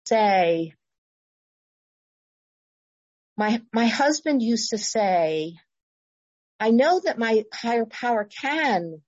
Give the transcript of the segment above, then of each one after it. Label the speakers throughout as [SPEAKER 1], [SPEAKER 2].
[SPEAKER 1] say, my husband used to say, I know that my higher power can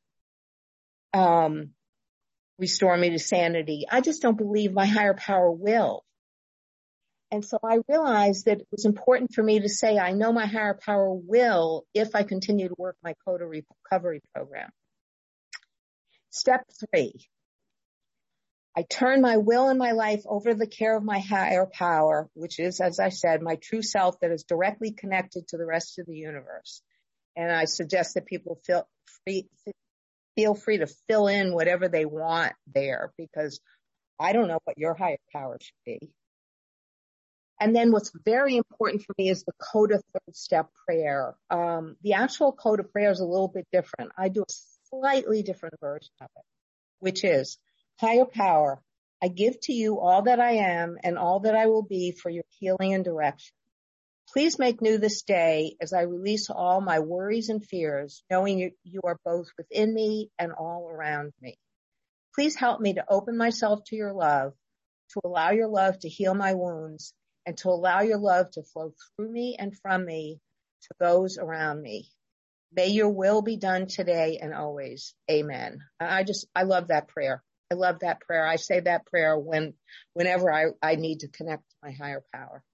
[SPEAKER 1] restore me to sanity. I just don't believe my higher power will. And so I realized that it was important for me to say, I know my higher power will if I continue to work my CODA recovery program. Step 3, I turn my will and my life over to the care of my higher power, which is, as I said, my true self that is directly connected to the rest of the universe. And I suggest that people feel free to fill in whatever they want there, because I don't know what your higher power should be. And then what's very important for me is the CODA third step prayer. The actual CODA prayer is a little bit different. I do a slightly different version of it, which is, higher power, I give to you all that I am and all that I will be for your healing and direction. Please make new this day as I release all my worries and fears, knowing you are both within me and all around me. Please help me to open myself to your love, to allow your love to heal my wounds, and to allow your love to flow through me and from me to those around me. May your will be done today and always. Amen. I love that prayer. I love that prayer. I say that prayer whenever I need to connect to my higher power.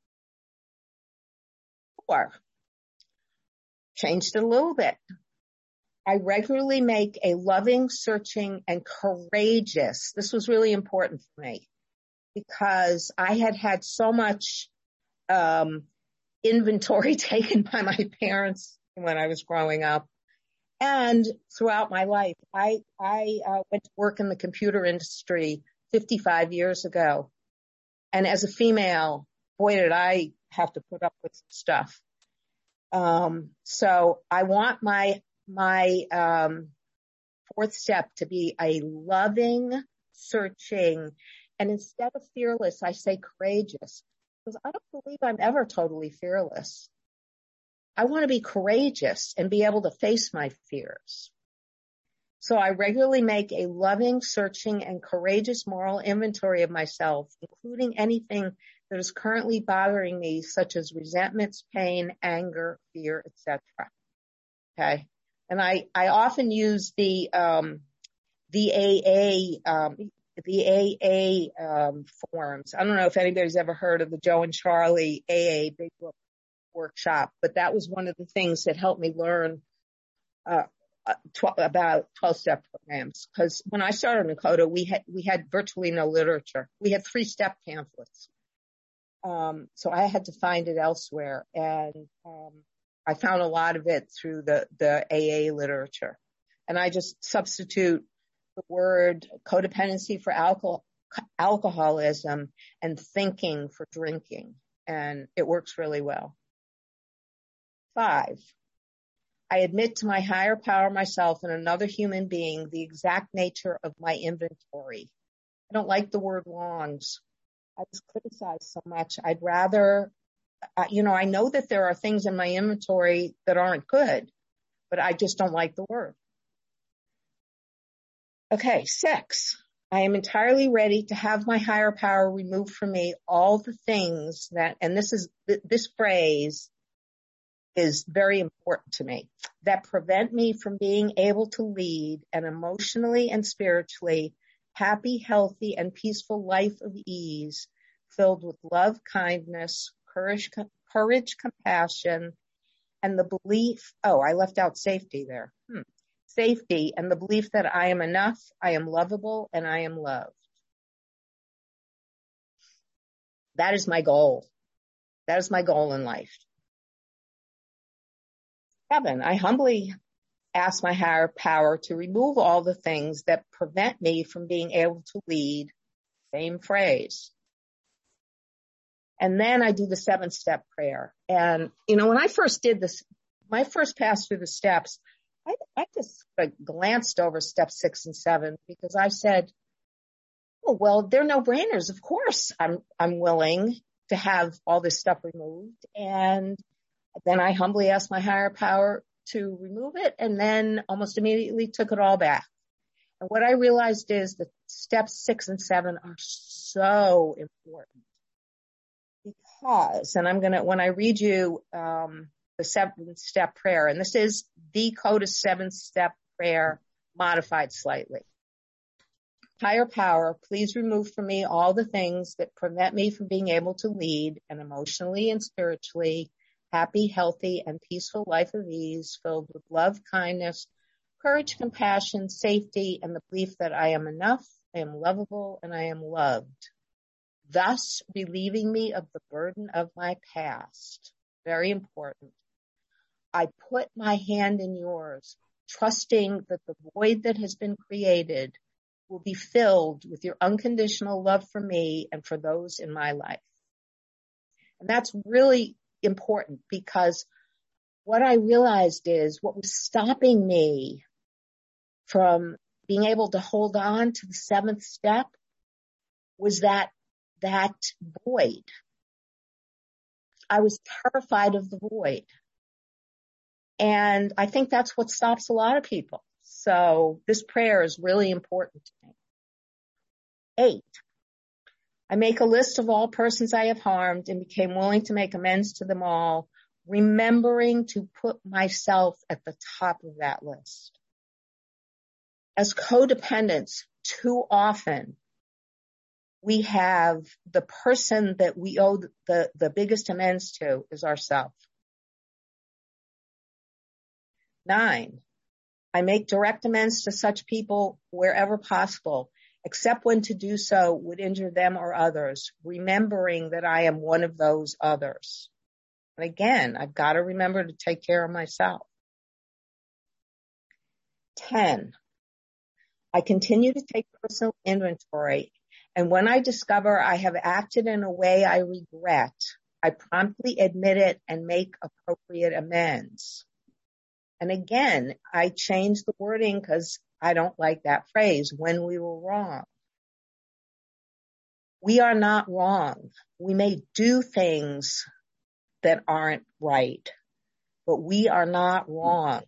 [SPEAKER 1] 4, changed it a little bit. I regularly make a loving, searching, and courageous. This was really important for me because I had so much inventory taken by my parents when I was growing up. And throughout my life, I went to work in the computer industry 55 years ago. And as a female, boy, did I have to put up with stuff. So I want my 4th step to be a loving, searching, and instead of fearless, I say courageous, because I don't believe I'm ever totally fearless. I want to be courageous and be able to face my fears. So I regularly make a loving, searching, and courageous moral inventory of myself, including anything that is currently bothering me, such as resentments, pain, anger, fear, etc. Okay. And I often use the AA forms. I don't know if anybody's ever heard of the Joe and Charlie AA Big Book workshop, but that was one of the things that helped me learn about 12-step programs. Because when I started in CODA, we had virtually no literature. We had 3-step pamphlets. So I had to find it elsewhere, and I found a lot of it through the AA literature. And I just substitute the word codependency for alcoholism and thinking for drinking, and it works really well. 5, I admit to my higher power, myself, and another human being the exact nature of my inventory. I don't like the word wrongs. I was criticized so much. I'd rather, I know that there are things in my inventory that aren't good, but I just don't like the word. Okay, 6, I am entirely ready to have my higher power remove from me all the things that, and this phrase is very important to me, that prevent me from being able to lead an emotionally and spiritually happy, healthy, and peaceful life of ease, filled with love, kindness, courage, compassion, and the belief, I left out safety there. Safety and the belief that I am enough, I am lovable, and I am loved. That is my goal. That is my goal in life. 7, I humbly ask my higher power to remove all the things that prevent me from being able to lead. Same phrase. And then I do the 7-step prayer. And, when I first did this, my first pass through the steps, I just glanced over step 6 and 7 because I said, oh, well, they're no-brainers. Of course, I'm willing to have all this stuff removed. And then I humbly asked my higher power to remove it, and then almost immediately took it all back. And what I realized is that steps 6 and 7 are so important. pause, and when I read you the 7-step prayer, and this is the Coda 7-step prayer modified slightly. Higher power, please remove from me all the things that prevent me from being able to lead an emotionally and spiritually happy, healthy, and peaceful life of ease, filled with love, kindness, courage, compassion, safety, and the belief that I am enough, I am lovable, and I am loved, thus relieving me of the burden of my past. Very important. I put my hand in yours, trusting that the void that has been created will be filled with your unconditional love for me and for those in my life. And that's really important, because what I realized is what was stopping me from being able to hold on to the 7th step was that void. I was terrified of the void. And I think that's what stops a lot of people. So this prayer is really important to me. 8, I make a list of all persons I have harmed and became willing to make amends to them all, remembering to put myself at the top of that list. As codependents, too often we have the person that we owe the biggest amends to is ourselves. 9, I make direct amends to such people wherever possible, except when to do so would injure them or others, remembering that I am one of those others. And again, I've got to remember to take care of myself. 10, I continue to take personal inventory, and when I discover I have acted in a way I regret, I promptly admit it and make appropriate amends. And again, I changed the wording because I don't like that phrase, when we were wrong. We are not wrong. We may do things that aren't right, but we are not wrong.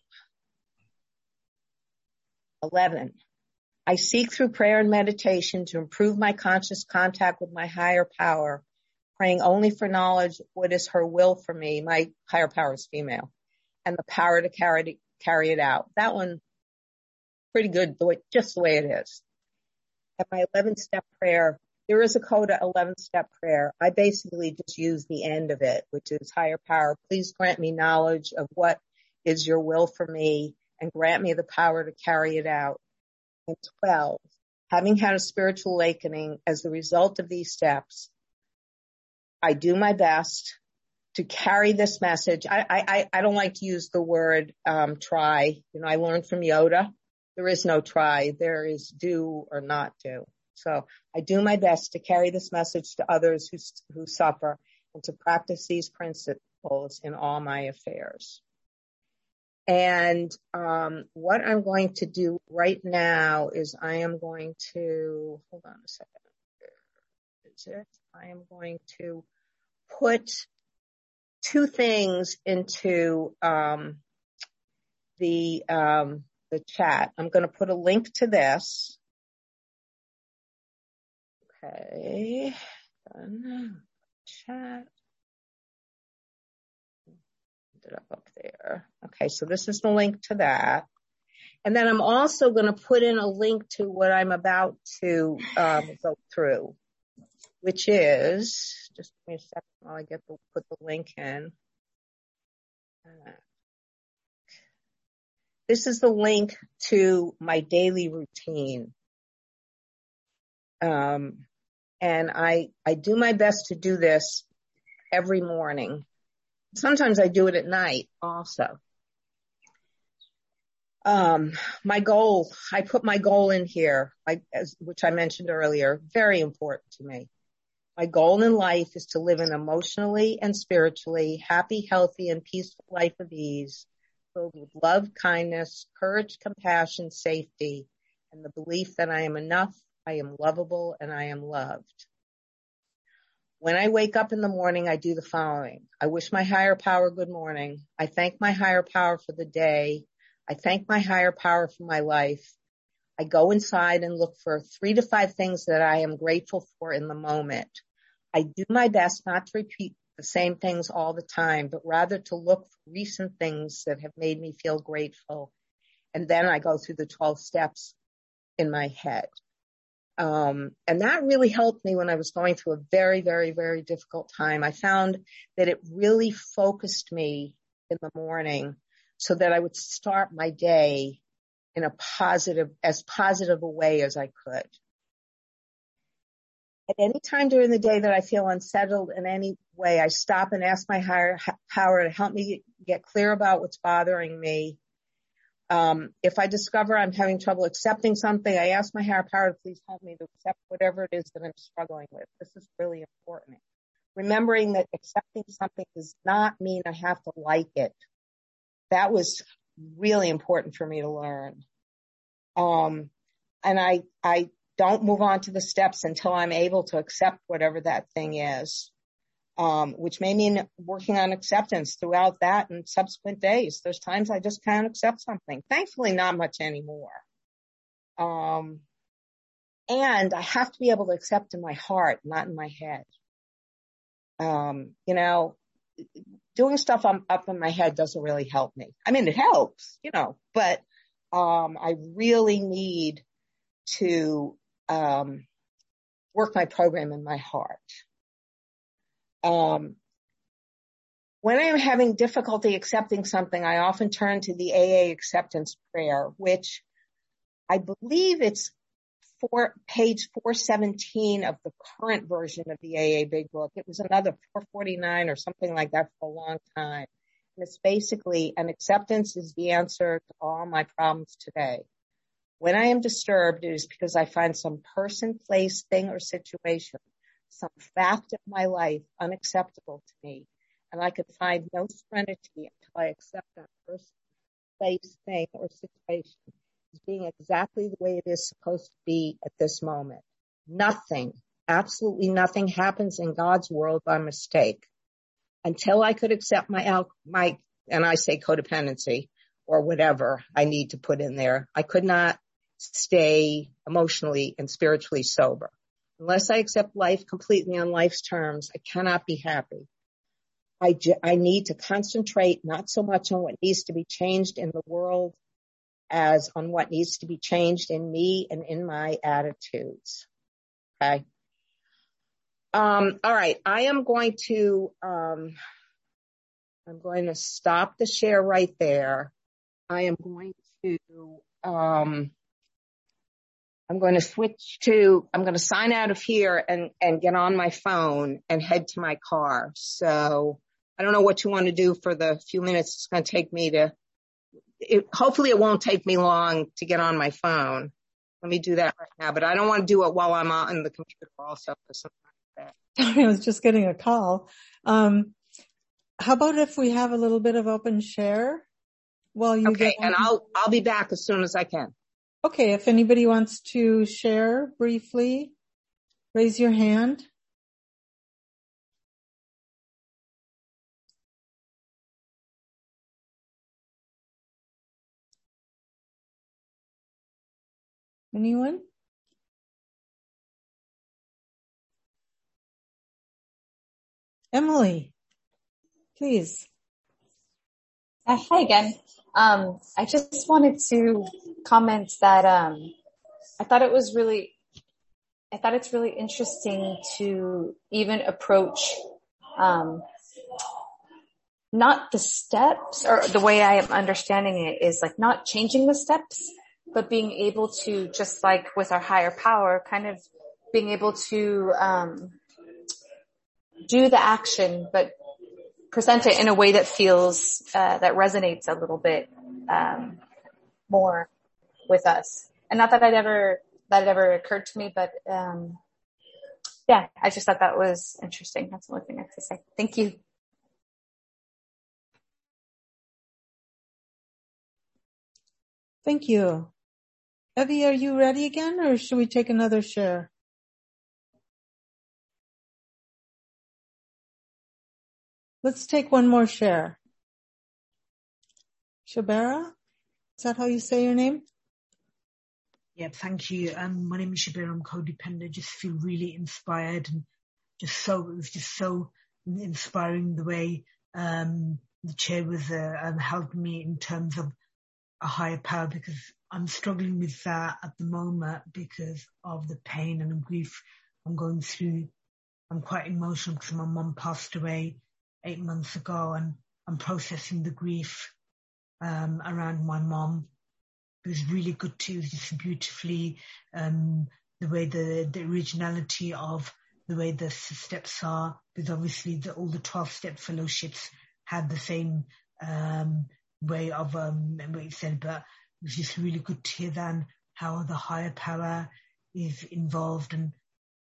[SPEAKER 1] 11, I seek through prayer and meditation to improve my conscious contact with my higher power, praying only for knowledge of what is her will for me. My higher power is female, and the power to carry it out. That one, pretty good, just the way it is. At my 11-step prayer, there is a Coda 11-step prayer. I basically just use the end of it, which is higher power, please grant me knowledge of what is your will for me and grant me the power to carry it out. And 12, having had a spiritual awakening as the result of these steps, I do my best to carry this message. I don't like to use the word try. I learned from Yoda, there is no try. There is do or not do. So I do my best to carry this message to others who suffer and to practice these principles in all my affairs. And what I'm going to do right now is I am going to, hold on a second. Where is it? I am going to put 2 things into the chat. I'm going to put a link to this. Okay. Done. Chat. It up there. Okay, so this is the link to that. And then I'm also going to put in a link to what I'm about to go through, which is, just give me a second while I put the link in. This is the link to my daily routine. And I do my best to do this every morning. Sometimes I do it at night also. My goal, I put my goal in here, which I mentioned earlier, very important to me. My goal in life is to live an emotionally and spiritually happy, healthy, and peaceful life of ease, filled with love, kindness, courage, compassion, safety, and the belief that I am enough, I am lovable, and I am loved. When I wake up in the morning, I do the following. I wish my higher power good morning. I thank my higher power for the day. I thank my higher power for my life. I go inside and look for 3 to 5 things that I am grateful for in the moment. I do my best not to repeat the same things all the time, but rather to look for recent things that have made me feel grateful. And then I go through the 12 steps in my head. And that really helped me when I was going through a very, very, very difficult time. I found that it really focused me in the morning so that I would start my day in as positive a way as I could. At any time during the day that I feel unsettled in any way, I stop and ask my higher power to help me get clear about what's bothering me. If I discover I'm having trouble accepting something, I ask my higher power to please help me to accept whatever it is that I'm struggling with. This is really important. Remembering that accepting something does not mean I have to like it. That was really important for me to learn. And I don't move on to the steps until I'm able to accept whatever that thing is, which may mean working on acceptance throughout that and subsequent days. There's times I just can't accept something. Thankfully, not much anymore. And I have to be able to accept in my heart, not in my head. Doing stuff up in my head doesn't really help me. I mean, it helps, but I really need to work my program in my heart. When I'm having difficulty accepting something, I often turn to the AA acceptance prayer, which I believe it's page 417 of the current version of the AA Big Book. It was another 449 or something like that for a long time. And it's basically, an acceptance is the answer to all my problems today. When I am disturbed, it is because I find some person, place, thing, or situation, some fact of my life unacceptable to me, and I can find no serenity until I accept that person, place, thing, or situation as being exactly the way it is supposed to be at this moment. Nothing, absolutely nothing happens in God's world by mistake. Until I could accept my, and I say codependency or whatever I need to put in there, I could not stay emotionally and spiritually sober. Unless I accept life completely on life's terms, I cannot be happy. I need to concentrate not so much on what needs to be changed in the world as on what needs to be changed in me and in my attitudes. Okay. All right. I am going to, I'm going to stop the share right there. I'm going to sign out of here and get on my phone and head to my car. So I don't know what you want to do for the few minutes it's going to take me hopefully it won't take me long to get on my phone. Let me do that right now, but I don't want to do it while I'm on the computer also for something like that.
[SPEAKER 2] I was just getting a call. How about if we have a little bit of open share while you
[SPEAKER 1] get on? And I'll be back as soon as I can.
[SPEAKER 2] Okay, if anybody wants to share briefly, raise your hand. Anyone? Emily, please.
[SPEAKER 3] Hi again. I just wanted to comment that I thought it's really interesting to even approach not the steps, or the way I am understanding it is like not changing the steps, but being able to, just like with our higher power, kind of being able to do the action, but present it in a way that feels that resonates a little bit more with us. And not that it ever occurred to me, but yeah, I just thought that was interesting. That's the only thing I have to say. Thank you.
[SPEAKER 2] Thank you. Evie, are you ready again, or should we take another share? Let's take one more share. Shabera? Is that how you say your name?
[SPEAKER 4] Yeah, thank you. My name is Shabera. I'm codependent. I just feel really inspired and it was just so inspiring the way the chair was helping me in terms of a higher power, because I'm struggling with that at the moment because of the pain and the grief I'm going through. I'm quite emotional because my mum passed away 8 months ago, and I'm processing the grief around my mum. It was really good too. It was just beautifully the way the originality of the way the steps are, because obviously all the 12-step fellowships had the same way of what you said, but it was just really good to hear then how the higher power is involved. And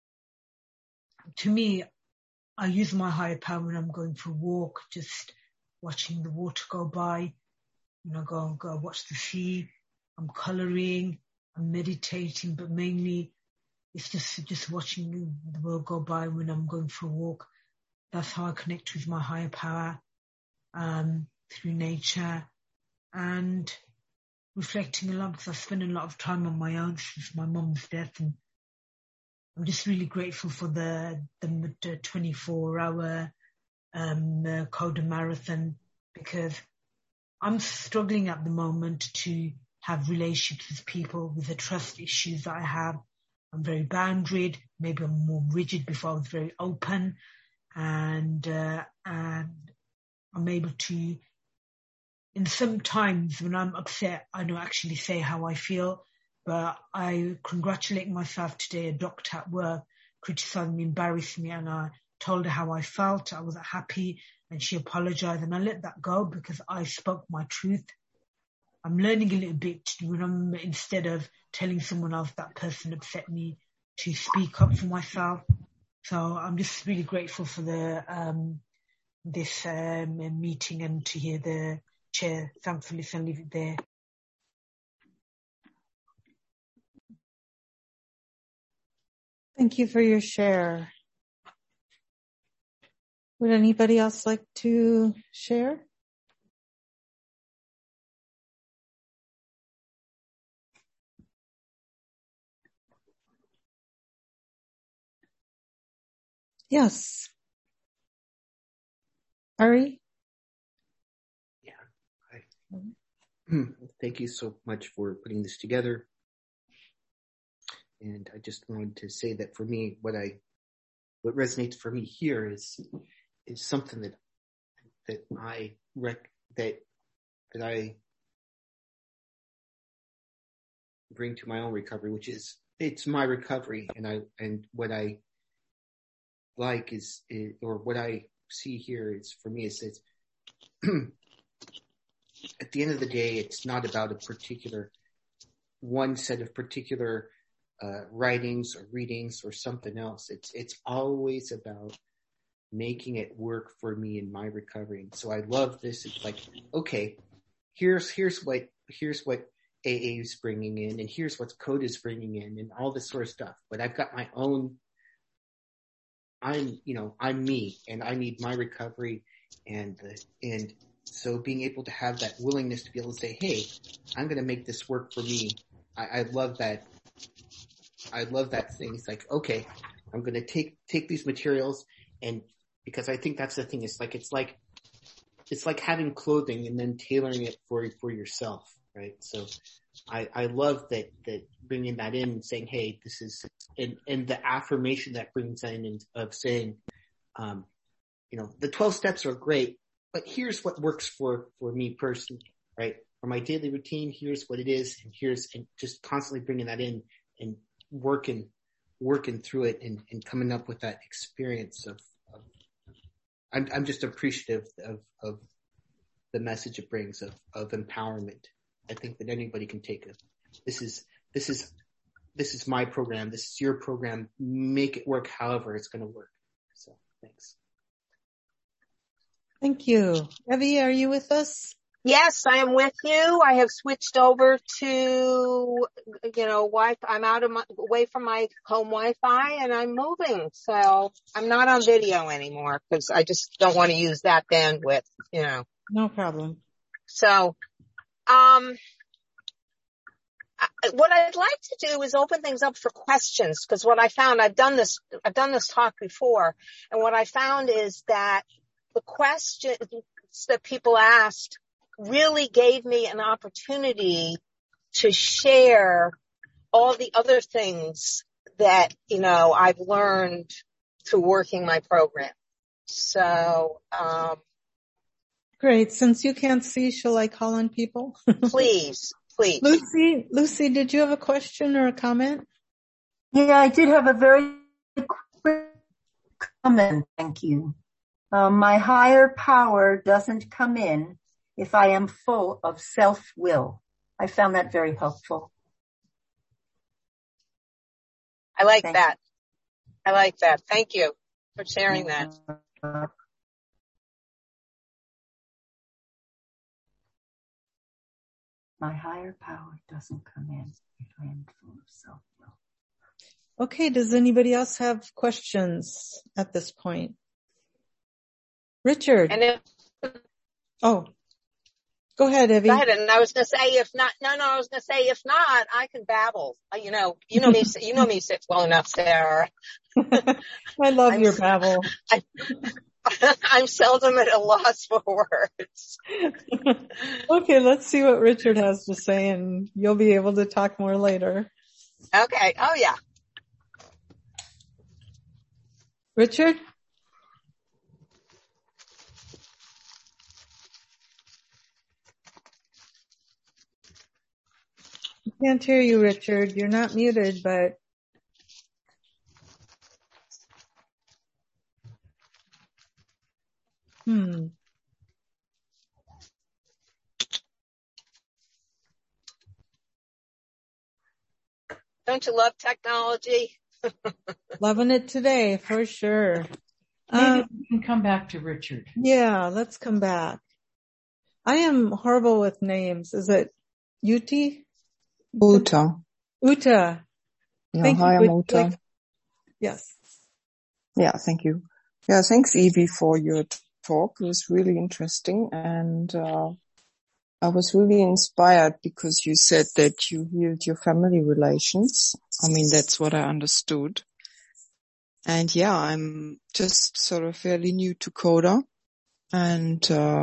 [SPEAKER 4] to me, I use my higher power when I'm going for a walk, just watching the water go by, go watch the sea. I'm colouring, I'm meditating, but mainly it's just watching the world go by when I'm going for a walk. That's how I connect with my higher power, through nature and reflecting a lot, because I spend a lot of time on my own since my mum's death, and I'm just really grateful for the 24-hour Coda Marathon, because I'm struggling at the moment to have relationships with people with the trust issues that I have. I'm very boundaried. Maybe I'm more rigid. Before I was very open, and I'm able to, in some times when I'm upset, I don't actually say how I feel, but I congratulate myself today. A doctor at work criticized me, embarrassed me, and I told her how I felt. I wasn't happy, and she apologized, and I let that go because I spoke my truth. I'm learning a little bit when I'm, instead of telling someone else that person upset me, to speak up for myself. So I'm just really grateful for this meeting and to hear the chair. Thankfully, so I'll leave it there.
[SPEAKER 2] Thank you for your share. Would anybody else like to share? Yes. Ari?
[SPEAKER 5] Yeah. Thank you so much for putting this together. And I just wanted to say that for me, what resonates for me here is something that I bring to my own recovery, which is, it's my recovery. And what I like is or what I see here is, for me, it's at the end of the day, it's not about a particular one set of particular writings or readings or something else. It's always about making it work for me in my recovery. And so I love this. It's like, okay, here's what AA is bringing in, and here's what Coda is bringing in, and all this sort of stuff. But I've got my own. I'm me, and I need my recovery, and so being able to have that willingness to be able to say, hey, I'm going to make this work for me. I love that. I love that thing. It's like, okay, I'm going to take these materials, and because I think that's the thing. It's like having clothing and then tailoring it for yourself, right? So I love that bringing that in and saying, hey, this is, and the affirmation that brings in of saying, the 12 steps are great, but here's what works for me personally, right? For my daily routine, here's what it is, and just constantly bringing that in and working through it and coming up with that experience of I'm just appreciative of the message it brings of empowerment. I think that anybody can take it. This is my program. This is your program. Make it work however it's going to work. So thanks.
[SPEAKER 2] Thank you. Evie, are you with us?
[SPEAKER 1] Yes, I am with you. I have switched over to, Wi-Fi. I'm away from my home Wi-Fi, and I'm moving. So I'm not on video anymore because I just don't want to use that bandwidth,
[SPEAKER 2] No problem.
[SPEAKER 1] So, what I'd like to do is open things up for questions, because what I found, I've done this talk before, and what I found is that the questions that people asked really gave me an opportunity to share all the other things that, I've learned through working my program. So,
[SPEAKER 2] great. Since you can't see, shall I call on people?
[SPEAKER 1] Please.
[SPEAKER 2] Lucy, did you have a question or a comment?
[SPEAKER 6] Yeah, I did have a very quick comment. Thank you. My higher power doesn't come in if I am full of self-will. I found that very helpful.
[SPEAKER 1] I like that. I like that. Thank you for sharing that.
[SPEAKER 6] My higher power doesn't come in if I am full of self-will.
[SPEAKER 2] Okay, does anybody else have questions at this point? Richard. Go ahead, Evie.
[SPEAKER 1] Go ahead. And I was going to say, if not, I can babble. You know me well enough, Sarah.
[SPEAKER 2] I love your babble.
[SPEAKER 1] I'm seldom at a loss for words.
[SPEAKER 2] Okay, let's see what Richard has to say, and you'll be able to talk more later.
[SPEAKER 1] Okay. Oh, yeah.
[SPEAKER 2] Richard? I can't hear you, Richard. You're not muted, but...
[SPEAKER 1] Don't you love technology?
[SPEAKER 2] Loving it today, for sure.
[SPEAKER 7] Maybe we can come back to Richard.
[SPEAKER 2] Yeah, let's come back. I am horrible with names. Is it Uti?
[SPEAKER 8] Uta.
[SPEAKER 2] Uta.
[SPEAKER 8] Yeah,
[SPEAKER 2] thank
[SPEAKER 8] hi,
[SPEAKER 2] you.
[SPEAKER 8] I'm Uta.
[SPEAKER 2] Yes.
[SPEAKER 8] Yeah, thank you. Yeah, thanks, Evie, for your talk. It was really interesting, and I was really inspired because you said that you healed your family relations. I mean, that's what I understood. And yeah, I'm just sort of fairly new to Coda, and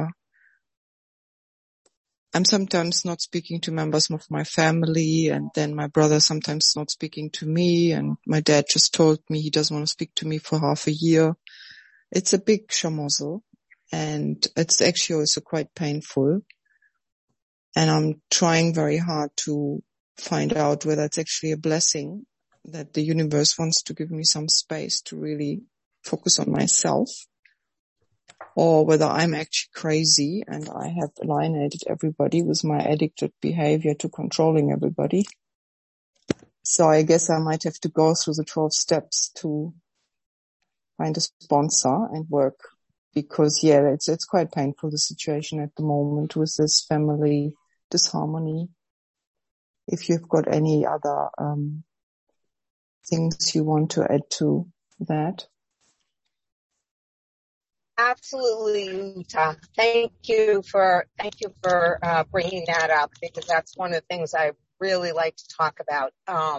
[SPEAKER 8] I'm sometimes not speaking to members of my family, and then my brother sometimes not speaking to me, and my dad just told me he doesn't want to speak to me for half a year. It's a big shamozel, and it's actually also quite painful. And I'm trying very hard to find out whether it's actually a blessing that the universe wants to give me some space to really focus on myself, or whether I'm actually crazy and I have alienated everybody with my addicted behavior to controlling everybody. So I guess I might have to go through the 12 steps to find a sponsor and work, because it's quite painful, the situation at the moment with this family disharmony. If you've got any other things you want to add to that.
[SPEAKER 1] Absolutely, Uta. Thank you for bringing that up, because that's one of the things I really like to talk about. I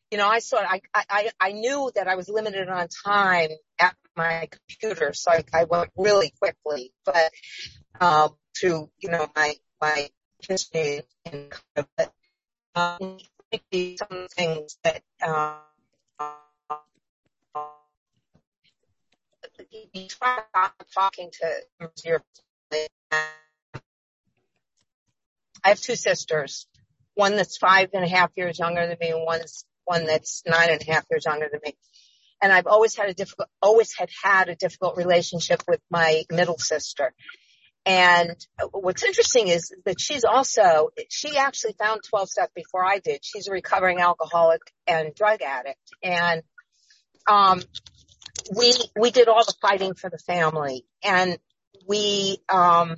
[SPEAKER 1] knew that I was limited on time at my computer, so I went really quickly, but through my history and some things that you try talking to your family. I have two sisters, one that's 5.5 years younger than me, and one that's 9.5 years younger than me. And I've always had a difficult relationship with my middle sister. And what's interesting is that she actually found 12 steps before I did. She's a recovering alcoholic and drug addict. And, we did all the fighting for the family, and we, up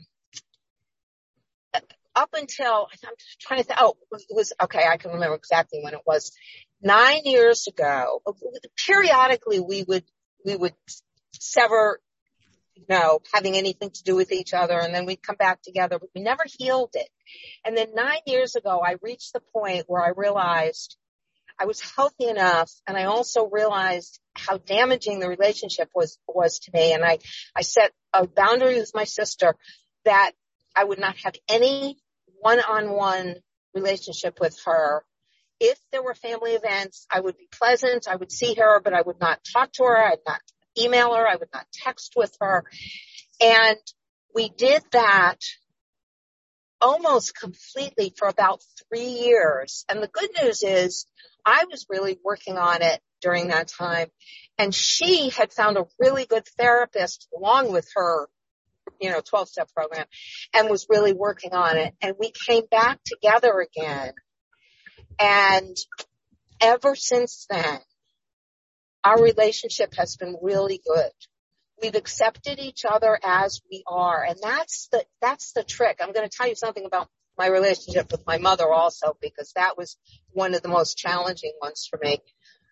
[SPEAKER 1] until, I'm trying to think, it was, okay, I can remember exactly when it was. 9 years ago, periodically we would sever having anything to do with each other. And then we'd come back together, but we never healed it. And then 9 years ago, I reached the point where I realized I was healthy enough, and I also realized how damaging the relationship was to me. And I set a boundary with my sister that I would not have any one-on-one relationship with her. If there were family events, I would be pleasant. I would see her, but I would not talk to her. I'd not email her. I would not text with her. And we did that almost completely for about 3 years. And the good news is I was really working on it during that time. And she had found a really good therapist along with her, 12-step program, and was really working on it. And we came back together again. And ever since then, our relationship has been really good. We've accepted each other as we are. And that's the trick. I'm going to tell you something about my relationship with my mother also, because that was one of the most challenging ones for me.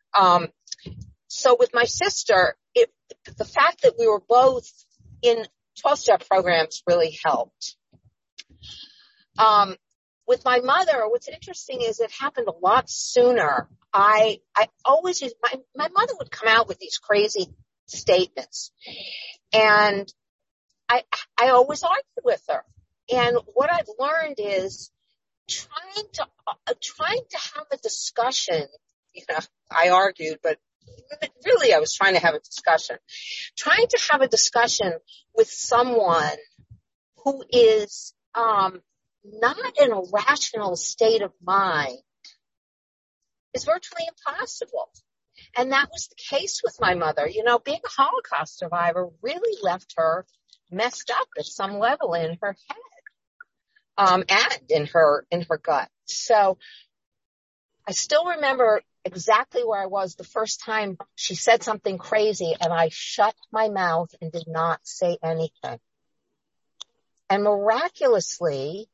[SPEAKER 1] So with my sister, the fact that we were both in 12-step programs really helped. With my mother, what's interesting is it happened a lot sooner. I always used, my mother would come out with these crazy statements, and I always argued with her. And what I've learned is trying to have a discussion. I argued, but really I was trying to have a discussion. Trying to have a discussion with someone who is not in a rational state of mind is virtually impossible. And that was the case with my mother. Being a Holocaust survivor really left her messed up at some level in her head, and in her gut. So I still remember exactly where I was the first time she said something crazy, and I shut my mouth and did not say anything. And miraculously,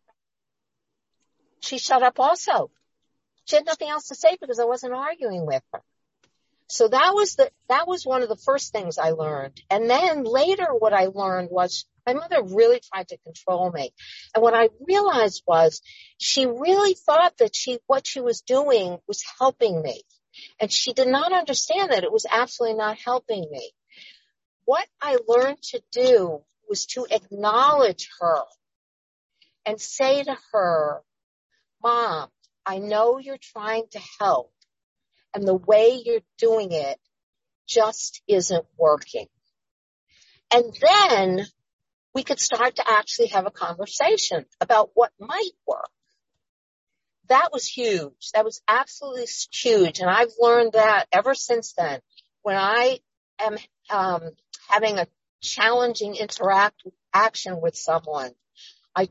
[SPEAKER 1] she shut up also. She had nothing else to say because I wasn't arguing with her. So that was one of the first things I learned. And then later what I learned was my mother really tried to control me. And what I realized was she really thought that what she was doing was helping me. And she did not understand that it was absolutely not helping me. What I learned to do was to acknowledge her and say to her, Mom, I know you're trying to help, and the way you're doing it just isn't working. And then we could start to actually have a conversation about what might work. That was huge. That was absolutely huge. And I've learned that ever since then. When I am having a challenging interaction with someone, I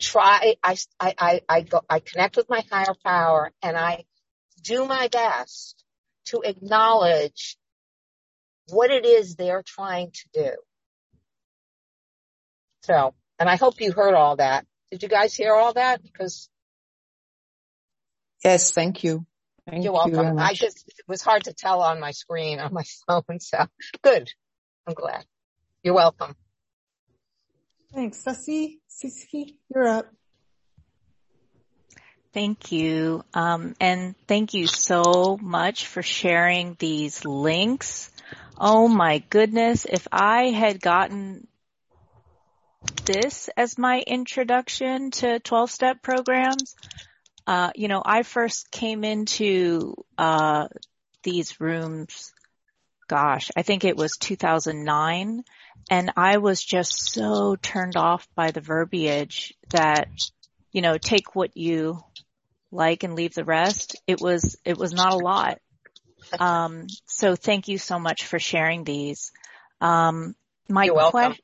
[SPEAKER 1] connect with my higher power, and I do my best to acknowledge what it is they're trying to do. So, and I hope you heard all that. Did you guys hear all that? Because
[SPEAKER 8] yes, thank you. Thank
[SPEAKER 1] you're welcome. It was hard to tell on my screen on my phone. So good. I'm glad. You're welcome.
[SPEAKER 2] Thanks. Sissy, you're up.
[SPEAKER 9] Thank you. And thank you so much for sharing these links. Oh my goodness. If I had gotten this as my introduction to 12-step programs, I first came into, these rooms, I think it was 2009. And I was just so turned off by the verbiage that, take what you like and leave the rest. It was not a lot. So thank you so much for sharing these.
[SPEAKER 1] You're welcome.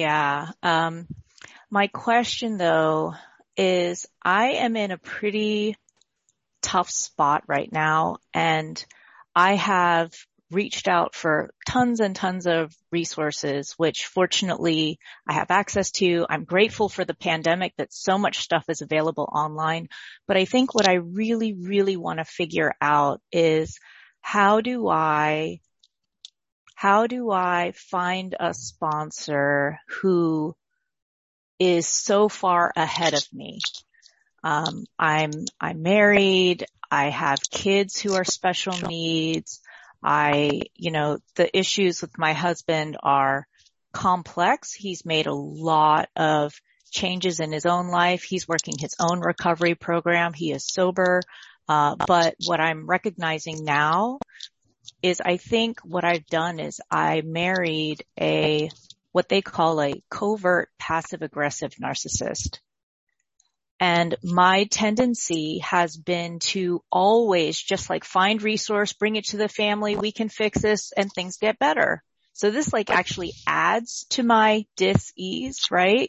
[SPEAKER 9] My question though is I am in a pretty tough spot right now, and I have reached out for tons and tons of resources, which fortunately I have access to. I'm grateful for the pandemic that so much stuff is available online. But I think what I really, really want to figure out is how do I how do I find a sponsor who is so far ahead of me? I'm married. I have kids who are special needs. The issues with my husband are complex. He's made a lot of changes in his own life. He's working his own recovery program. He is sober. But what I'm recognizing now is I think what I've done is I married what they call a covert passive aggressive narcissist. And my tendency has been to always just like find resource, bring it to the family, we can fix this and things get better. So this like actually adds to my dis-ease, right?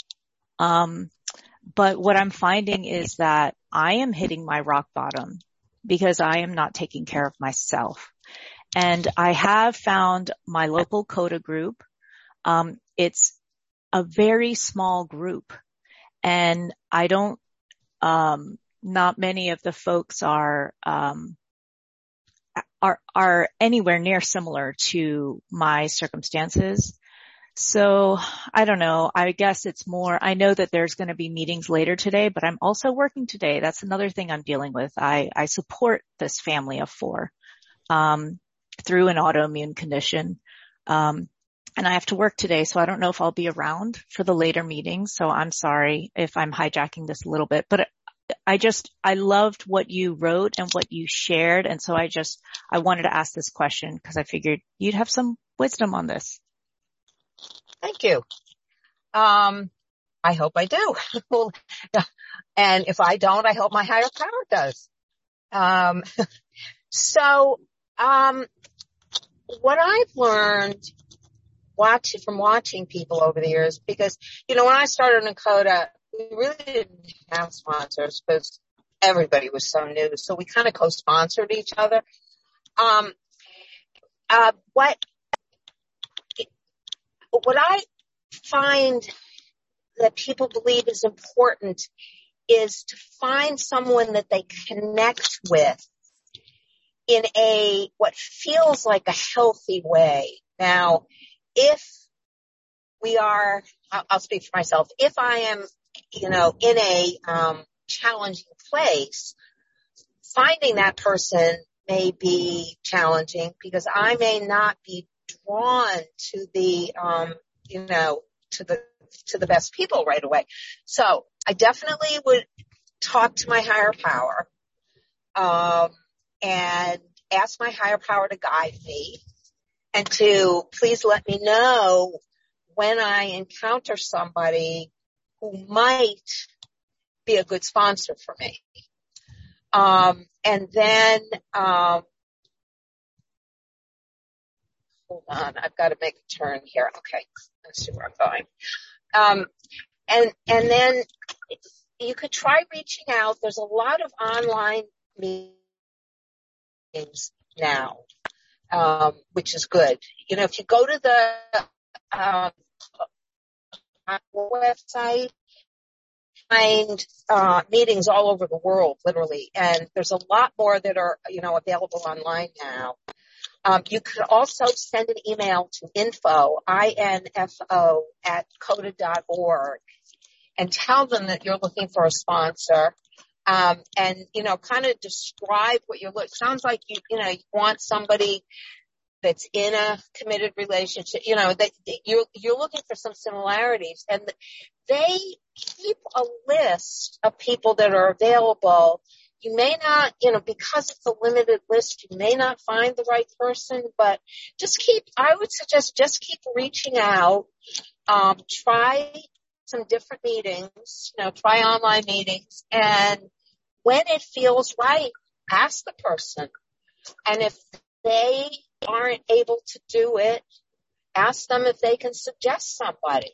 [SPEAKER 9] But what I'm finding is that I am hitting my rock bottom because I am not taking care of myself. And I have found my local CODA group. It's a very small group. And I don't, not many of the folks are anywhere near similar to my circumstances. So I don't know. I guess it's more, I know that there's going to be meetings later today, but I'm also working today. That's another thing I'm dealing with. I support this family of 4, through an autoimmune condition. And I have to work today, so I don't know if I'll be around for the later meetings. So I'm sorry if I'm hijacking this a little bit, but I loved what you wrote and what you shared. And so I wanted to ask this question because I figured you'd have some wisdom on this.
[SPEAKER 10] Thank you. I hope I do. And if I don't, I hope my higher power does. What I've learned from watching people over the years, because, when I started in CODA, we really didn't have sponsors because everybody was so new. So we kind of co-sponsored each other. What I find that people believe is important is to find someone that they connect with in what feels like a healthy way. Now, if we are, I'll speak for myself, if I am, in a challenging place, finding that person may be challenging because I may not be drawn to the, to the best people right away. So I definitely would talk to my higher power, and ask my higher power to guide me and to please let me know when I encounter somebody who might be a good sponsor for me. And then, hold on, I've got to make a turn here. Okay, let's see where I'm going. And then you could try reaching out. There's a lot of online meetings now, which is good. If you go to the website, find meetings all over the world, literally, and there's a lot more that are available online now. You could also send an email to info @coda.org and tell them that you're looking for a sponsor. And kind of describe what you're looking. Sounds like you want somebody that's in a committed relationship. That you're looking for some similarities, and they keep a list of people that are available. You may not, because it's a limited list, you may not find the right person, but I would suggest just keep reaching out. Try some different meetings, try online meetings, and when it feels right, ask the person. And if they aren't able to do it, ask them if they can suggest somebody.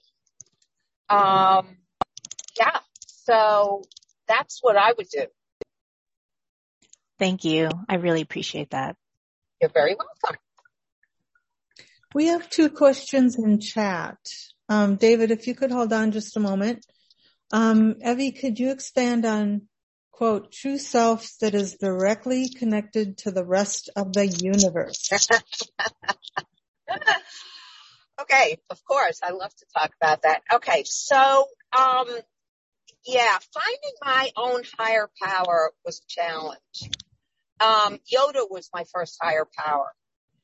[SPEAKER 10] So that's what I would do.
[SPEAKER 9] Thank you. I really appreciate that.
[SPEAKER 10] You're very welcome.
[SPEAKER 2] We have 2 questions in chat. David, if you could hold on just a moment. Evie, could you expand on, quote, true self that is directly connected to the rest of the universe?
[SPEAKER 10] Okay, of course. I love to talk about that. Okay, so, finding my own higher power was a challenge. Yoda was my first higher power.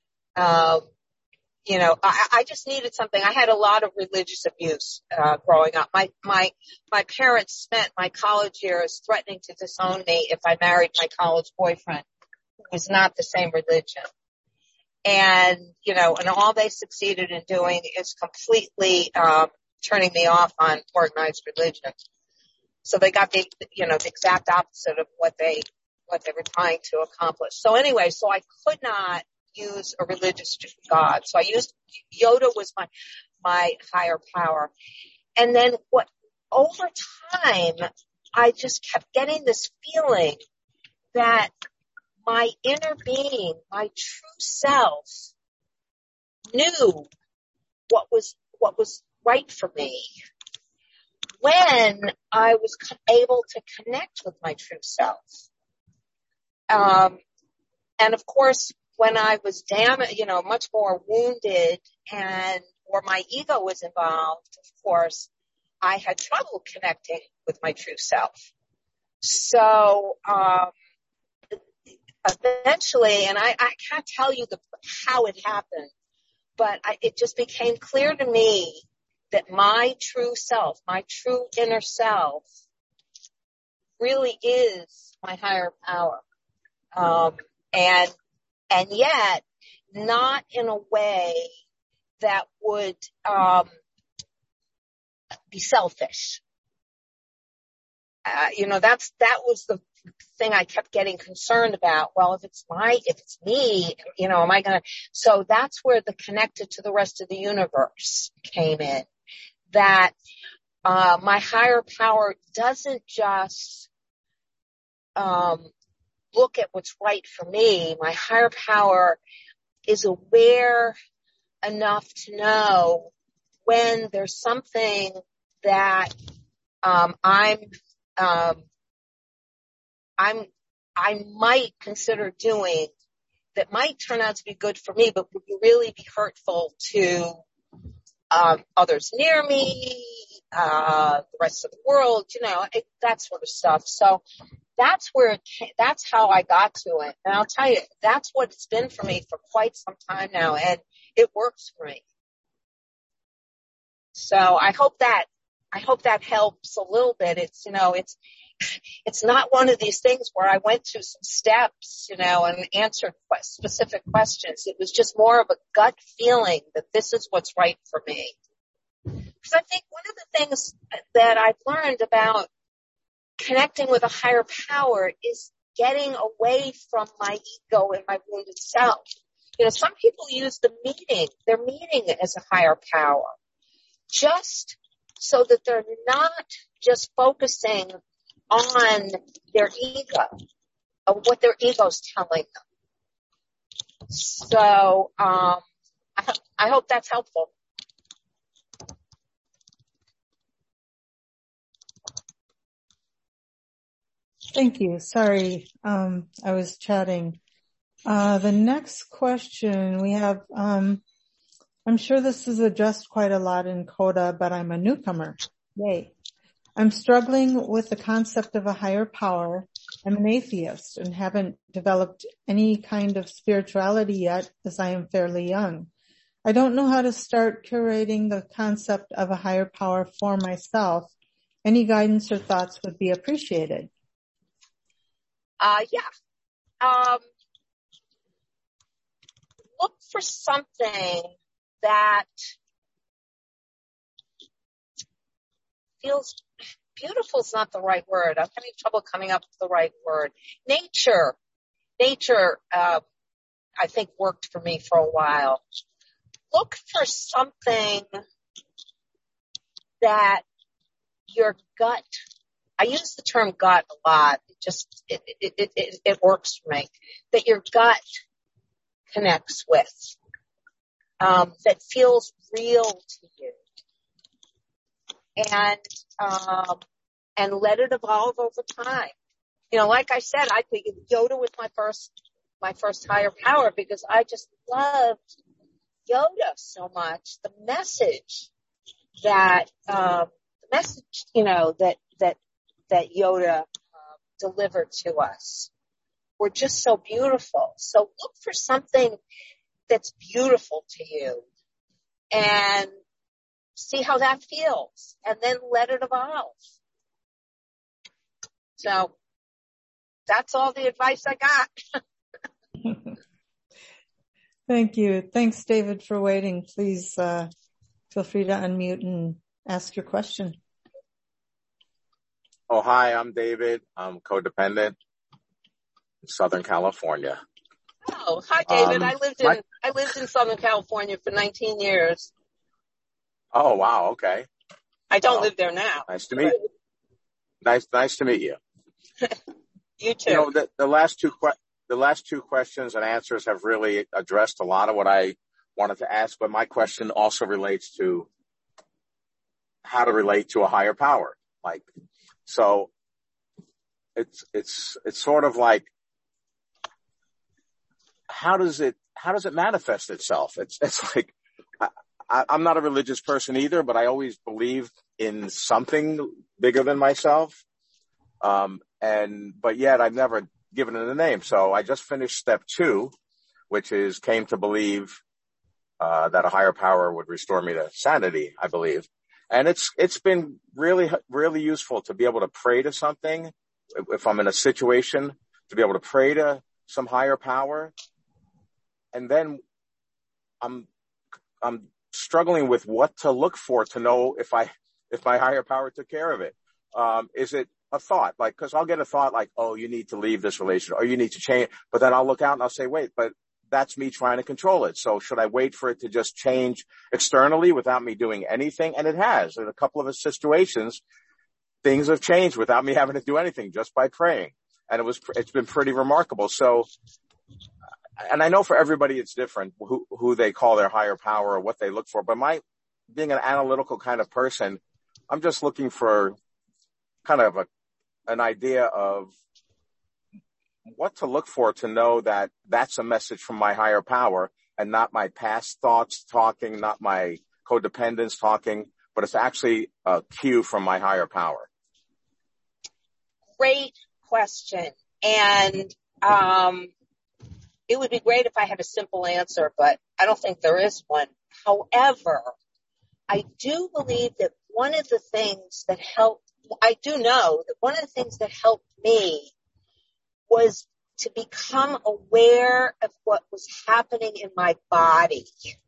[SPEAKER 10] I just needed something. I had a lot of religious abuse, growing up. My parents spent my college years threatening to disown me if I married my college boyfriend, who was not the same religion. And all they succeeded in doing is completely, turning me off on organized religion. So they got the exact opposite of what they were trying to accomplish. So anyway, I could not use a religious God. So I used Yoda was my higher power. And then over time, I just kept getting this feeling that my inner being, my true self, knew what was right for me when I was able to connect with my true self. And of course, when I was much more wounded or my ego was involved, of course, I had trouble connecting with my true self. So, eventually, and I can't tell you how it happened, but it just became clear to me that my true self, my true inner self, really is my higher power. And yet not in a way that would, be selfish. That was the thing I kept getting concerned about. Well, if it's me, am I gonna, so that's where the connected to the rest of the universe came in. That, my higher power doesn't just, look at what's right for me. My higher power is aware enough to know when there's something that I might consider doing that might turn out to be good for me, but would really be hurtful to others near me, the rest of the world, that sort of stuff. So that's how I got to it. And I'll tell you, that's what it's been for me for quite some time now, and it works for me. So I hope that helps a little bit. It's not one of these things where I went through some steps, and answered specific questions. It was just more of a gut feeling that this is what's right for me. Because I think one of the things that I've learned about connecting with a higher power is getting away from my ego and my wounded self. Some people use their meaning as a higher power, just so that they're not just focusing on their ego, of what their ego's telling them. So, I hope that's helpful.
[SPEAKER 2] Thank you. Sorry, I was chatting. The next question we have, I'm sure this is addressed quite a lot in Coda, but I'm a newcomer. Yay. I'm struggling with the concept of a higher power. I'm an atheist and haven't developed any kind of spirituality yet, as I am fairly young. I don't know how to start curating the concept of a higher power for myself. Any guidance or thoughts would be appreciated.
[SPEAKER 10] Look for something that feels beautiful is not the right word. I'm having trouble coming up with the right word. Nature, I think worked for me for a while. Look for something that your gut, I use the term gut a lot. It works for me. That your gut connects with, that feels real to you. And let it evolve over time. Like I said, I think Yoda was my first higher power because I just loved Yoda so much, the message that, that Yoda delivered to us were just so beautiful. So look for something that's beautiful to you and see how that feels, and then let it evolve. So that's all the advice I got.
[SPEAKER 2] Thank you. Thanks, David, for waiting. Please feel free to unmute and ask your question.
[SPEAKER 11] Oh, hi, I'm David. I'm codependent in Southern California.
[SPEAKER 10] Oh, hi, David. I lived in Southern California for 19 years.
[SPEAKER 11] Oh, wow. Okay.
[SPEAKER 10] I don't live there now.
[SPEAKER 11] Nice to meet you. Nice to meet you.
[SPEAKER 10] You too.
[SPEAKER 11] You know, the last two questions and answers have really addressed a lot of what I wanted to ask, but my question also relates to how to relate to a higher power. So it's sort of like, how does it manifest itself? It's like, I'm not a religious person either, but I always believed in something bigger than myself. But yet I've never given it a name. So I just finished step 2, which is came to believe, that a higher power would restore me to sanity, I believe. And it's been really, really useful to be able to pray to something. If I'm in a situation, to be able to pray to some higher power. And then I'm struggling with what to look for to know if my higher power took care of it. Is it a thought? Cause I'll get a thought like, oh, you need to leave this relationship or you need to change. But then I'll look out and I'll say, wait, but that's me trying to control it. So should I wait for it to just change externally without me doing anything? And it has. In a couple of situations, things have changed without me having to do anything, just by praying. And it's been pretty remarkable. So, and I know for everybody it's different who they call their higher power or what they look for. But being an analytical kind of person, I'm just looking for kind of an idea of what to look for to know that that's a message from my higher power and not my past thoughts talking, not my codependence talking, but it's actually a cue from my higher power.
[SPEAKER 10] Great question. And it would be great if I had a simple answer, but I don't think there is one. However, I do believe that one of the things that helped me was to become aware of what was happening in my body.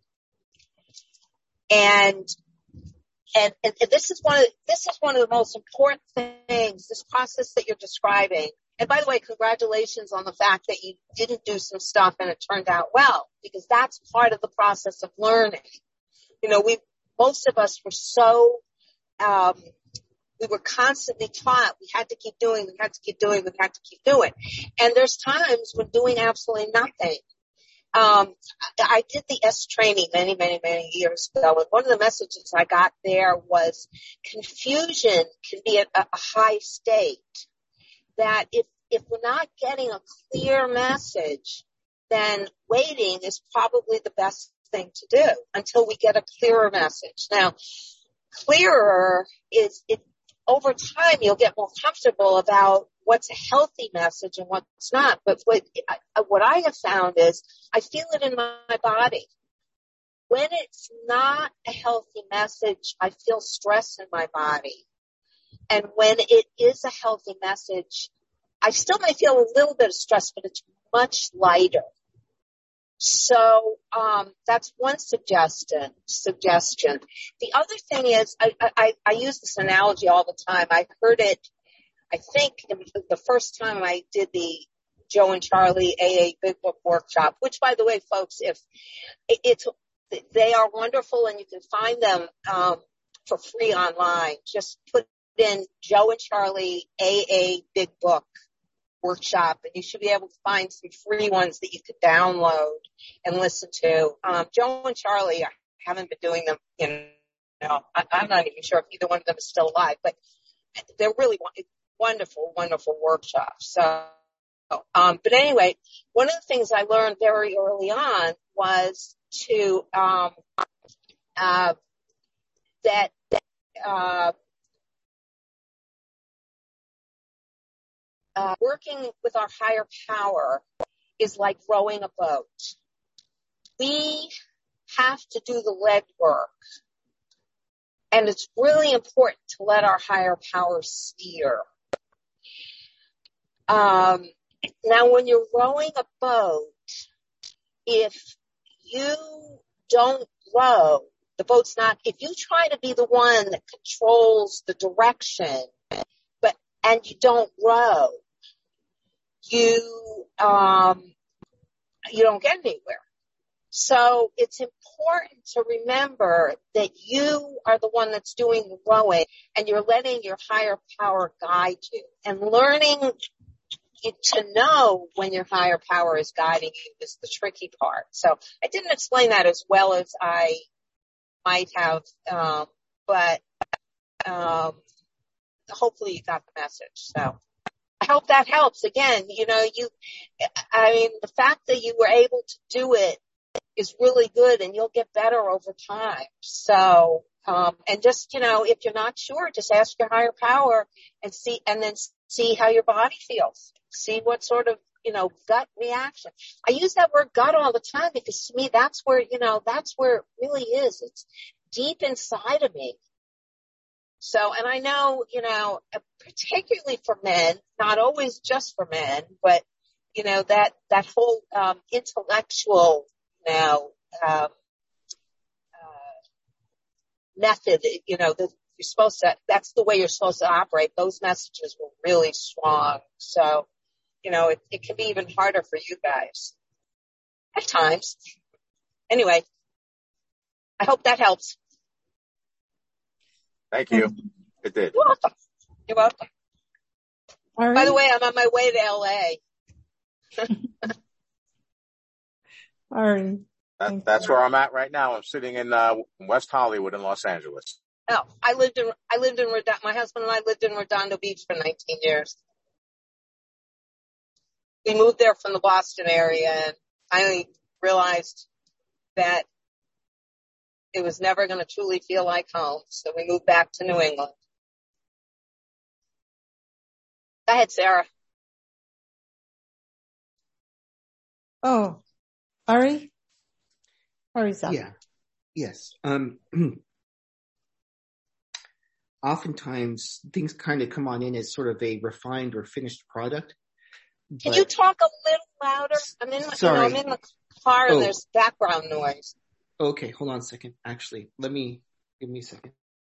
[SPEAKER 10] And this is one of the most important things, this process that you're describing. And by the way, congratulations on the fact that you didn't do some stuff and it turned out well, because that's part of the process of learning. You know, most of us were so, we were constantly taught we had to keep doing. And there's times when doing absolutely nothing. I did the S training many, many, many years ago. And one of the messages I got there was confusion can be at a high state. That if we're not getting a clear message, then waiting is probably the best thing to do until we get a clearer message. Now, clearer is it. Over time, you'll get more comfortable about what's a healthy message and what's not. But what I have found is I feel it in my body. When it's not a healthy message, I feel stress in my body. And when it is a healthy message, I still might feel a little bit of stress, but it's much lighter. So that's one suggestion. The other thing is I use this analogy all the time. I heard it, I think, the first time I did the Joe and Charlie AA Big Book Workshop, which, by the way, folks, they are wonderful and you can find them for free online. Just put in Joe and Charlie AA Big Book Workshop, and you should be able to find some free ones that you could download and listen to. Joe and Charlie, I haven't been doing them, I'm not even sure if either one of them is still alive, but they're really wonderful, wonderful workshops. So, but anyway, one of the things I learned very early on was to working with our higher power is like rowing a boat. We have to do the legwork, and it's really important to let our higher power steer. Now, when you're rowing a boat, if you don't row, the boat's not, if you try to be the one that controls the direction, and you don't row, you don't get anywhere. So it's important to remember that you are the one that's doing the rowing, and you're letting your higher power guide you, and learning to know when your higher power is guiding you is the tricky part. So I didn't explain that as well as I might have, but hopefully you got the message. So I hope that helps. Again, the fact that you were able to do it is really good, and you'll get better over time. So, and just, if you're not sure, just ask your higher power and then see how your body feels. See what sort of, gut reaction. I use that word gut all the time because to me, that's where it really is. It's deep inside of me. So, and I know, particularly for men, not always just for men, but, that whole, intellectual, method, that you're supposed to, that's the way you're supposed to operate. Those messages were really strong. So, it can be even harder for you guys at times. Anyway, I hope that helps.
[SPEAKER 11] Thank you. It did.
[SPEAKER 10] You're welcome. You're welcome.
[SPEAKER 2] Right.
[SPEAKER 10] By the way, I'm on my way to LA.
[SPEAKER 2] All right.
[SPEAKER 11] That's where I'm at right now. I'm sitting in West Hollywood in Los Angeles.
[SPEAKER 10] Oh, I lived in Redondo. My husband and I lived in Redondo Beach for 19 years. We moved there from the Boston area and finally realized that it was never going to truly feel like home. So we moved back to New England. Go ahead, Sarah.
[SPEAKER 2] Oh, Ari? Ari's up.
[SPEAKER 5] Yeah. Yes. Oftentimes things kind of come on in as sort of a refined or finished product.
[SPEAKER 10] Can you talk a little louder? I'm in the car and there's background noise.
[SPEAKER 5] Okay, hold on a second. Actually, give me a second.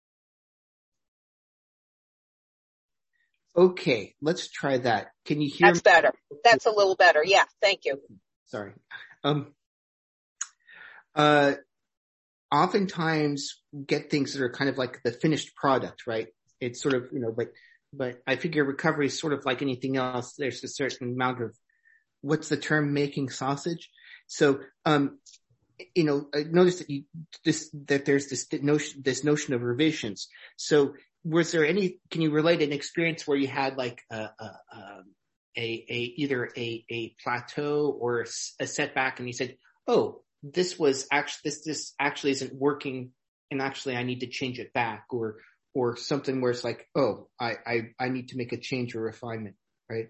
[SPEAKER 5] Okay, let's try that. Can you hear me?
[SPEAKER 10] That's better. That's a little better. Yeah, thank you.
[SPEAKER 5] Sorry. Oftentimes get things that are kind of like the finished product, right? It's sort of, but I figure recovery is sort of like anything else. There's a certain amount of, what's the term, making sausage. So, I noticed that there's this notion of revisions. So was there can you relate an experience where you had like either a plateau or a setback and you said, oh, this actually isn't working and actually I need to change it back, or something where it's like, oh, I need to make a change or refinement, right?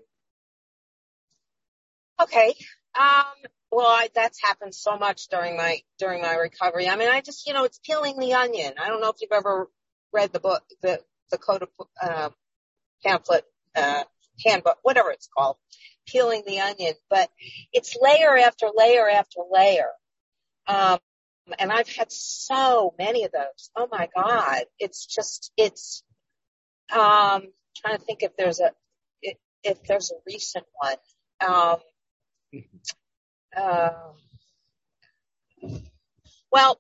[SPEAKER 10] Okay. Well, that's happened so much during my recovery. I mean, I just, it's peeling the onion. I don't know if you've ever read the book, the code of, pamphlet, handbook, whatever it's called, peeling the onion, but it's layer after layer after layer. And I've had so many of those. Oh my God. Trying to think if there's a recent one. Well,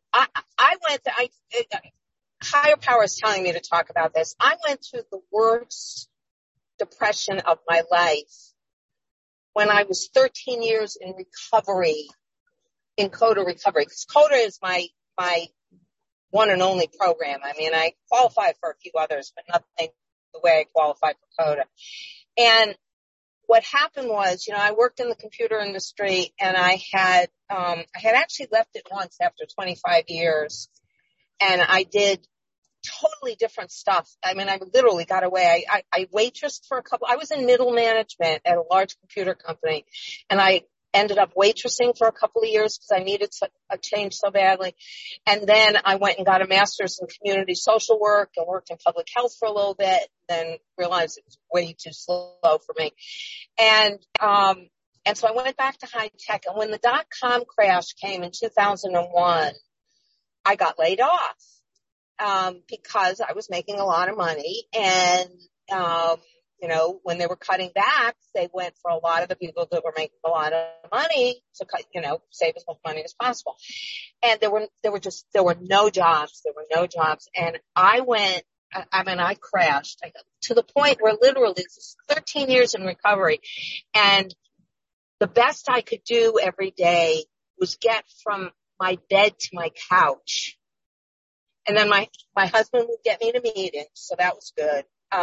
[SPEAKER 10] higher power is telling me to talk about this. I went through the worst depression of my life when I was 13 years in recovery, in CODA recovery. Because CODA is my one and only program. I mean, I qualified for a few others, but nothing the way I qualified for CODA. And what happened was, I worked in the computer industry, and I had actually left it once after 25 years, and I did totally different stuff. I mean, I literally got away. I waitressed for I was in middle management at a large computer company, and I ended up waitressing for a couple of years because I needed a change so badly. And then I went and got a master's in community social work and worked in public health for a little bit, then realized it was way too slow for me. And so I went back to high tech. And when the dot-com crash came in 2001, I got laid off, because I was making a lot of money. And, when they were cutting back, they went for a lot of the people that were making a lot of money to cut, save as much money as possible. And there were no jobs. There were no jobs. And I crashed to the point where literally this is 13 years in recovery. And the best I could do every day was get from my bed to my couch. And then my husband would get me to meetings. So that was good.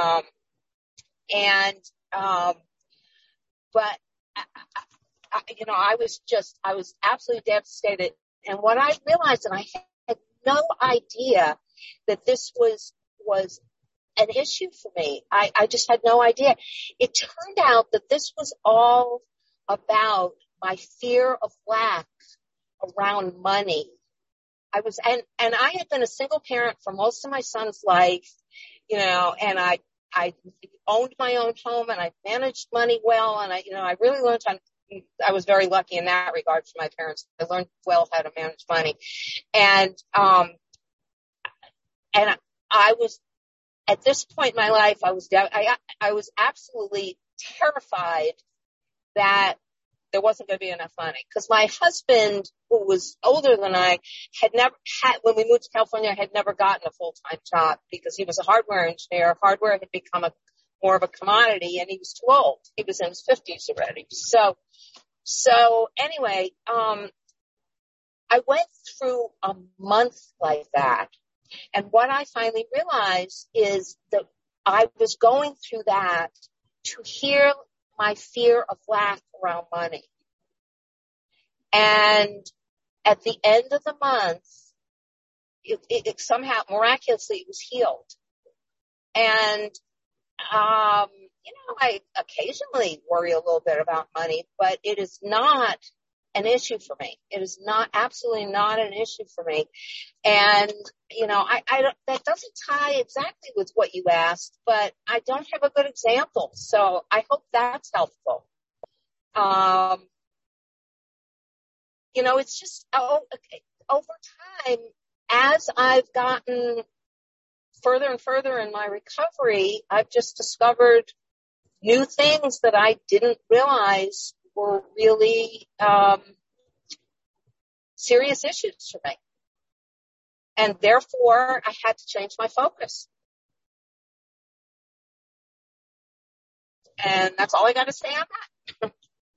[SPEAKER 10] But I was absolutely devastated. And what I realized, and I had no idea that this was an issue for me. I just had no idea. It turned out that this was all about my fear of lack around money. And I had been a single parent for most of my son's life, and I owned my own home, and I managed money well, and I really learned I was very lucky in that regard for my parents. I learned well how to manage money. And I was, at this point in my life, I was absolutely terrified that there wasn't going to be enough money, because my husband, who was older than I, when we moved to California, had never gotten a full-time job because he was a hardware engineer. Hardware had become more of a commodity, and he was too old. He was in his 50s already. So anyway, I went through a month like that. And what I finally realized is that I was going through that to heal my fear of lack around money. And at the end of the month, it somehow miraculously it was healed. And, I occasionally worry a little bit about money, but it is not an issue for me. It is absolutely not an issue for me. And, that doesn't tie exactly with what you asked, but I don't have a good example. So I hope that's helpful. It's just over time, as I've gotten further and further in my recovery, I've just discovered new things that I didn't realize were really serious issues for me. And therefore, I had to change my focus. And that's all I got to say on that.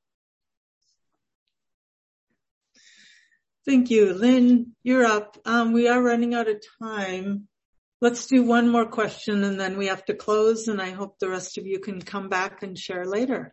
[SPEAKER 2] Thank you. Lynn, you're up. We are running out of time. Let's do one more question, and then we have to close, and I hope the rest of you can come back and share later.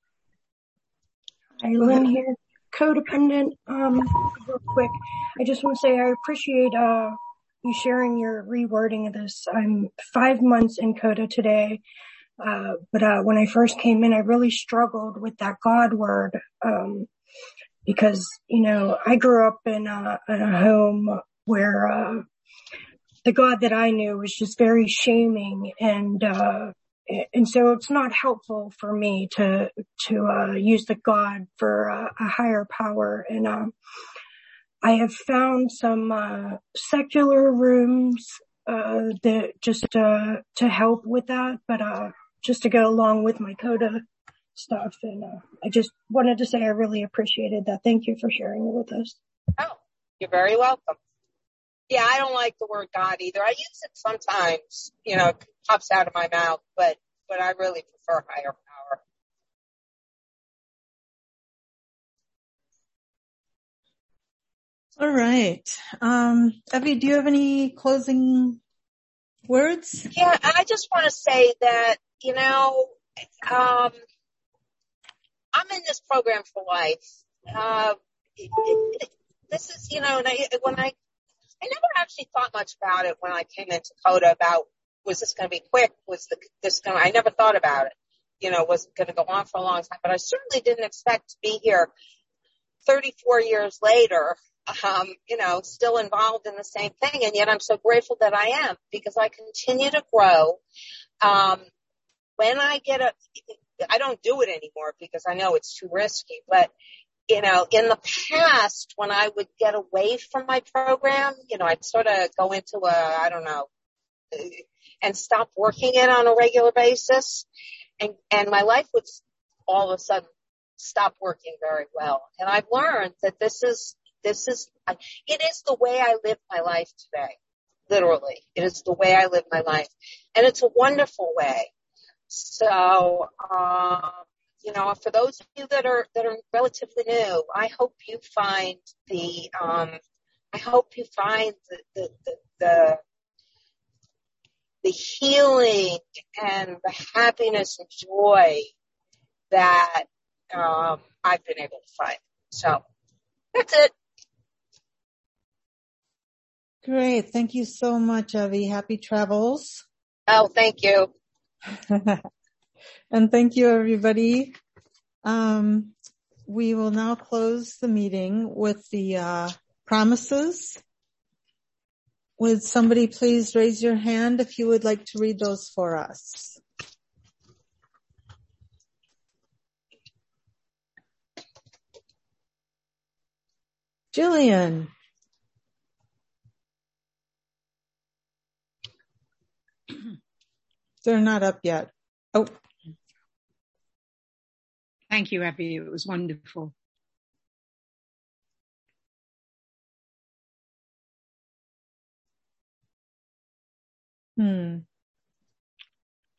[SPEAKER 12] Hi, Lynn here. Codependent. Real quick, I just want to say I appreciate you sharing your rewording of this. I'm 5 months in Coda today, but when I first came in, I really struggled with that God word, because I grew up in a home where the God that I knew was just very shaming, and so it's not helpful for me to use the God for a higher power. And I have found some secular rooms that just to help with that, but just to go along with my Coda stuff. And I just wanted to say I really appreciated that. Thank you for sharing it with us.
[SPEAKER 10] Oh, you're very welcome. Yeah, I don't like the word God either. I use it sometimes, it pops out of my mouth, but I really prefer higher power.
[SPEAKER 2] All right. Evie, do you have any closing words?
[SPEAKER 10] Yeah, I just want to say that, I'm in this program for life. This is, and I never actually thought much about it when I came into CODA about, was this going to be quick? I never thought about it. Was it going to go on for a long time? But I certainly didn't expect to be here 34 years later, still involved in the same thing. And yet I'm so grateful that I am, because I continue to grow. When I I don't do it anymore because I know it's too risky, but in the past, when I would get away from my program, I'd sort of go into and stop working it on a regular basis. And my life would all of a sudden stop working very well. And I've learned that it is the way I live my life today. Literally. It is the way I live my life. And it's a wonderful way. So, for those of you that are relatively new, I hope you find the healing and the happiness and joy that I've been able to find. So that's it.
[SPEAKER 2] Great. Thank you so much, Evie. Happy travels.
[SPEAKER 10] Oh, thank you.
[SPEAKER 2] And thank you, everybody. We will now close the meeting with the promises. Would somebody please raise your hand if you would like to read those for us? Jillian. They're not up yet. Oh.
[SPEAKER 13] Thank you, Abby. It was wonderful.